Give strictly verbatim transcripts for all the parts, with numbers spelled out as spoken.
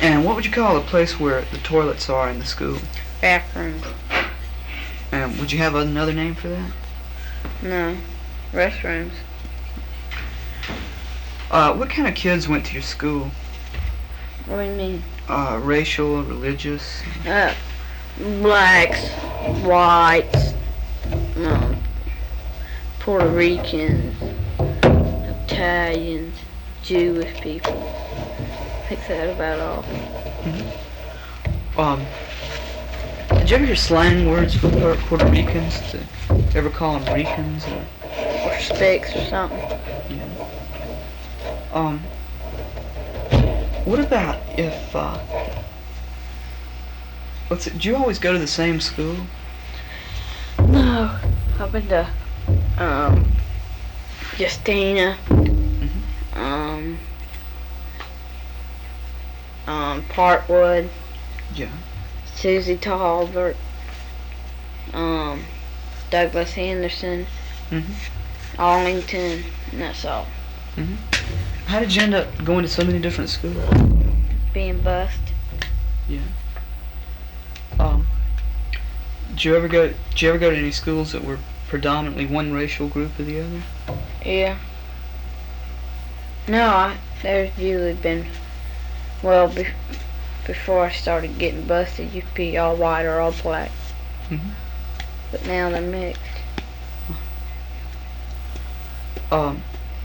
And what would you call a place where the toilets are in the school? Bathrooms. And would you have another name for that? No. Restrooms. Uh, what kind of kids went to your school? What do you mean? Uh, racial, religious? Uh, blacks, whites, um, Puerto Ricans, Italians, Jewish people. I think that's about all. Mm-hmm. Um, did you ever hear slang words for Puerto Puerto Ricans? Did you ever call them Ricans or? Or Spicks or something. Yeah. Um, what about if, uh, what's it, did you always go to the same school? No, I've been to, um, Justina, Mm-hmm. um, um, Parkwood, Yeah. Susie Talbert, um, Douglas Henderson, Mm-hmm. Arlington, and that's all. Mm-hmm. How did you end up going to so many different schools? Being bused. Yeah. Um, did you ever go, did you ever go to any schools that were predominantly one racial group or the other? Yeah. No, I, there's usually been, well, be, before I started getting busted, you could be all white or all black. Mm-hmm. But now they're mixed. Um,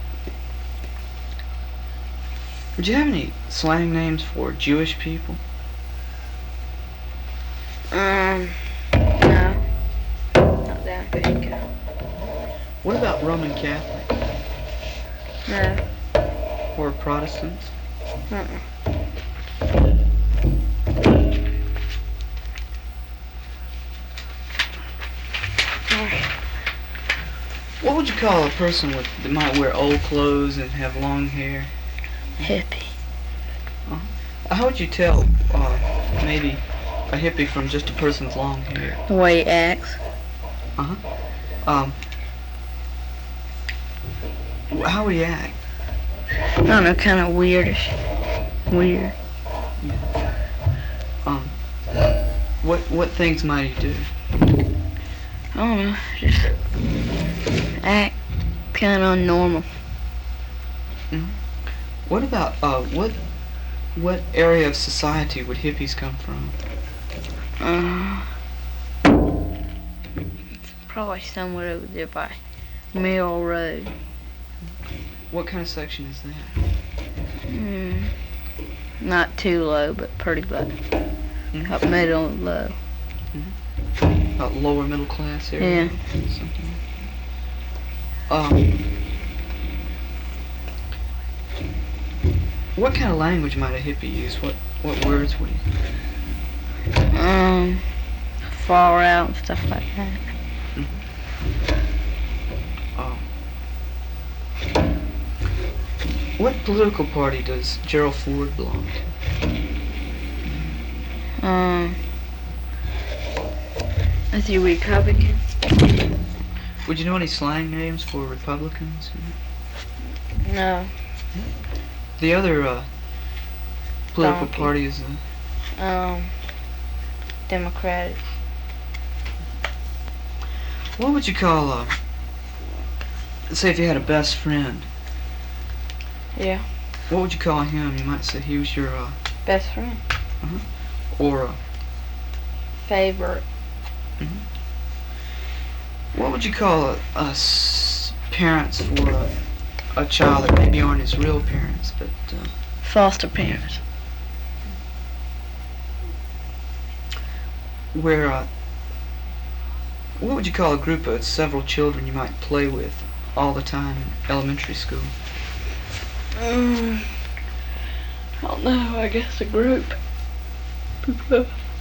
do you have any slang names for Jewish people? Um, no. Not that big. What about Roman Catholic No. or Protestants? Uh-uh. What would you call a person with that might wear old clothes and have long hair? Hippie. Uh, how would you tell uh, maybe a hippie from just a person's long hair? The way he acts. Uh huh. Um. wh- How would he act? I don't know, kind of weirdish. Weird. Um. What what things might he do? I don't know, just act kind of unnormal. Mhm. What about uh what what area of society would hippies come from? Uh, probably somewhere over there by Mill Road. What kind of section is that? Mm, not too low, but pretty low. Mhm. Up middle and low. Uh, lower middle class area? Yeah. Something like that. Um. What kind of language might a hippie use? What what words would he? Um, far out and stuff like that. Oh. What political party does Gerald Ford belong to? Um, is he Republican? Would you know any slang names for Republicans? No. The other uh, political Donkey. party is uh, Um, Democratic. what would you call uh, say if you had a best friend? Yeah. What would you call him? You might say he was your uh, Best friend. or uh, Favorite. what would you call a, a s- parents for a, a child that maybe aren't his real parents, but uh, Foster parents. where uh, what would you call a group of several children you might play with all the time in elementary school? Um, I don't know, I guess a group. People